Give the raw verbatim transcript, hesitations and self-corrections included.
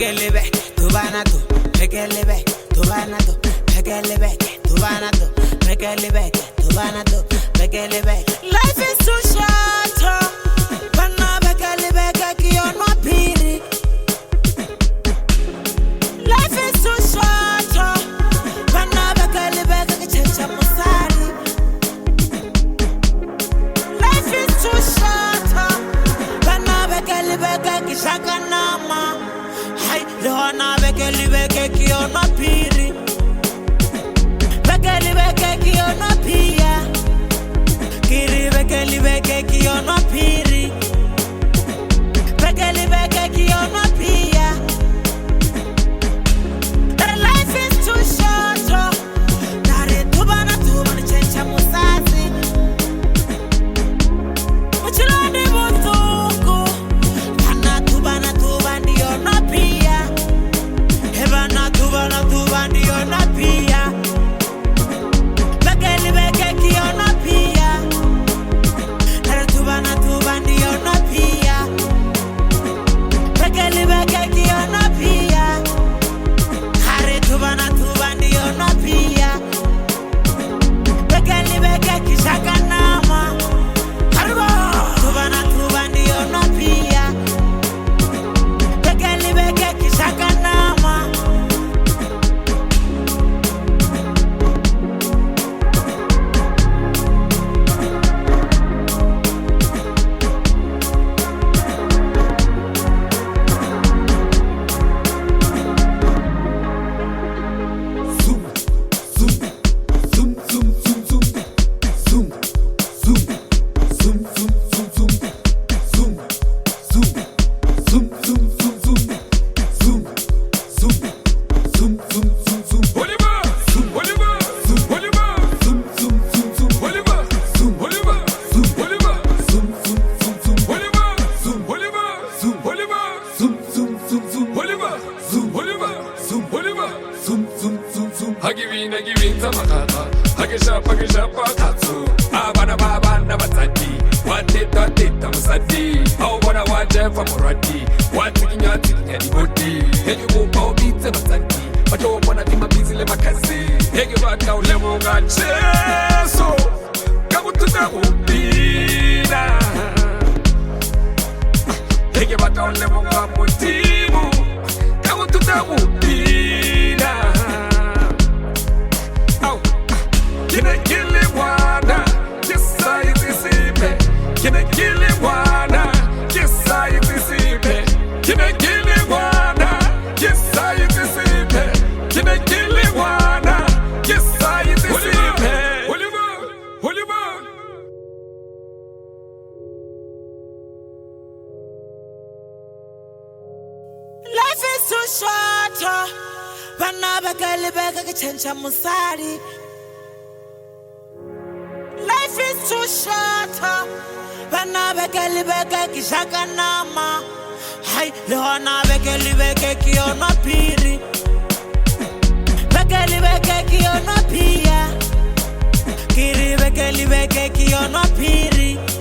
Pekelebe, Tubanato, Pekelebe, Tubanato, Pekelebe, Tubanato, Pekelebe, Tubanato, Pekelebe. Life is too short, Pana Pekelebe, Kion Mapiri. Life is too short, Pana Pekelebe, Kichecha Musari. Life is too short, Pana Pekelebe, Kishaka Nama. Lona bekeli beke kiona piri, bekeli beke kiona pia, kiri bekeli beke kiona piri, bekeli beke kiona pia. That life is too short, nare tubana tubana chencha musasi, uchilani butuku, kana tubana tubani yona pia. Hebana tubana tubandi yona pia, bekeli beke kiona pia, nare tubana tubandi yona pia, bekeli beke kiona pia, hare tubana tubandi yona pia, bekeli beke kishaka nama, harba tubana tubandi yona pia, bekeli beke kishaka nama. Musari. Life is too short, Bana bekeli beke kishaka nama. Hai, lona bekeli beke kiona piri, bekeli beke kiona pia, kiri bekeli beke kiona piri.